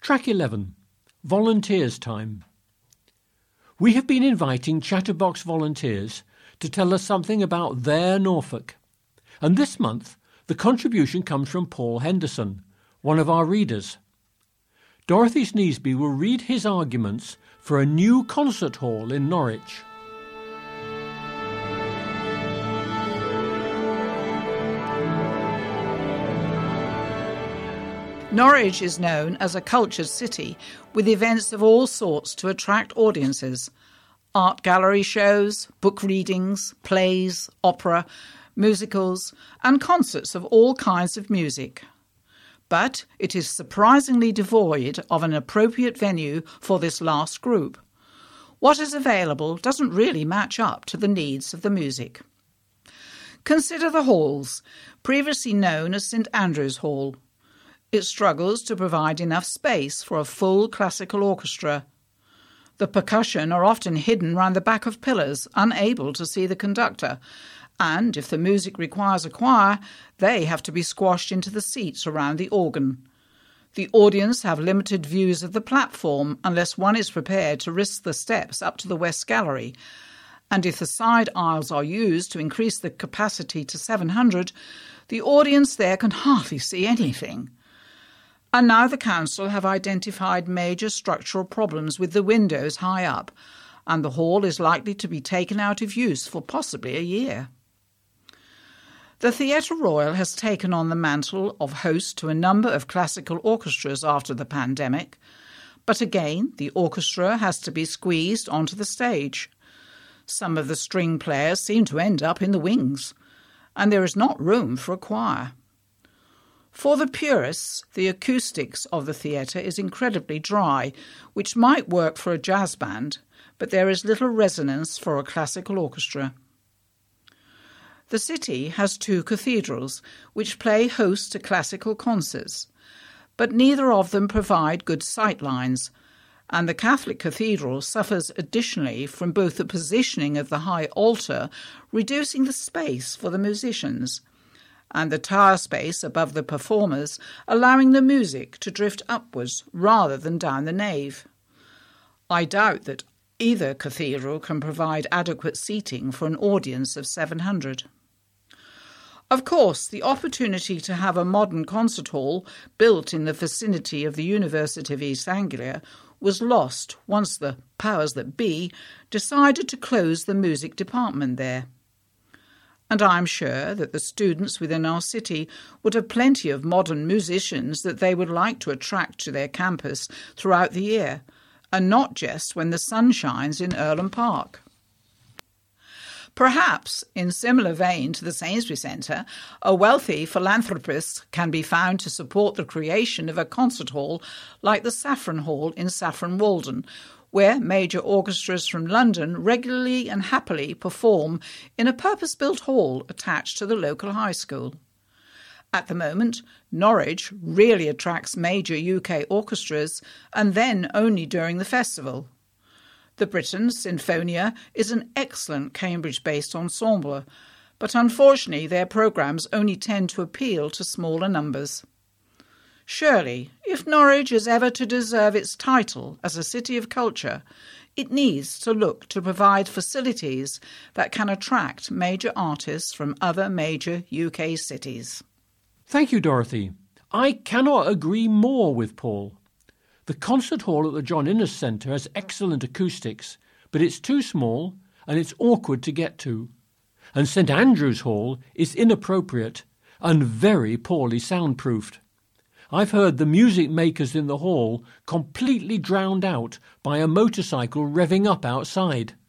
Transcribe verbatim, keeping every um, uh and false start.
Track eleven. Volunteers Time. We have been inviting Chatterbox volunteers to tell us something about their Norfolk. And this month, the contribution comes from Paul Henderson, one of our readers. Dorothy Sneesby will read his arguments for a new concert hall in Norwich. Norwich is known as a cultured city with events of all sorts to attract audiences. Art gallery shows, book readings, plays, opera, musicals, and concerts of all kinds of music. But it is surprisingly devoid of an appropriate venue for this last group. What is available doesn't really match up to the needs of the music. Consider the halls, previously known as St Andrew's Hall. It struggles to provide enough space for a full classical orchestra. The percussion are often hidden round the back of pillars, unable to see the conductor, and if the music requires a choir, they have to be squashed into the seats around the organ. The audience have limited views of the platform unless one is prepared to risk the steps up to the West Gallery, and if the side aisles are used to increase the capacity to seven hundred, the audience there can hardly see anything. And now the council have identified major structural problems with the windows high up, and the hall is likely to be taken out of use for possibly a year. The Theatre Royal has taken on the mantle of host to a number of classical orchestras after the pandemic, but again the orchestra has to be squeezed onto the stage. Some of the string players seem to end up in the wings, and there is not room for a choir. For the purists, the acoustics of the theatre is incredibly dry, which might work for a jazz band, but there is little resonance for a classical orchestra. The city has two cathedrals, which play host to classical concerts, but neither of them provide good sightlines, and the Catholic cathedral suffers additionally from both the positioning of the high altar, reducing the space for the musicians, and the tower space above the performers, allowing the music to drift upwards rather than down the nave. I doubt that either cathedral can provide adequate seating for an audience of seven hundred. Of course, the opportunity to have a modern concert hall built in the vicinity of the University of East Anglia was lost once the powers that be decided to close the music department there. And I am sure that the students within our city would have plenty of modern musicians that they would like to attract to their campus throughout the year, and not just when the sun shines in Earlham Park. Perhaps, in similar vein to the Sainsbury Centre, a wealthy philanthropist can be found to support the creation of a concert hall like the Saffron Hall in Saffron Walden, where major orchestras from London regularly and happily perform in a purpose-built hall attached to the local high school. At the moment, Norwich really attracts major U K orchestras, and then only during the festival. The Britten Sinfonia is an excellent Cambridge-based ensemble, but unfortunately their programmes only tend to appeal to smaller numbers. Surely, if Norwich is ever to deserve its title as a city of culture, it needs to look to provide facilities that can attract major artists from other major U K cities. Thank you, Dorothy. I cannot agree more with Paul. The concert hall at the John Innes Centre has excellent acoustics, but it's too small and it's awkward to get to. And St Andrew's Hall is inappropriate and very poorly soundproofed. I've heard the music makers in the hall completely drowned out by a motorcycle revving up outside.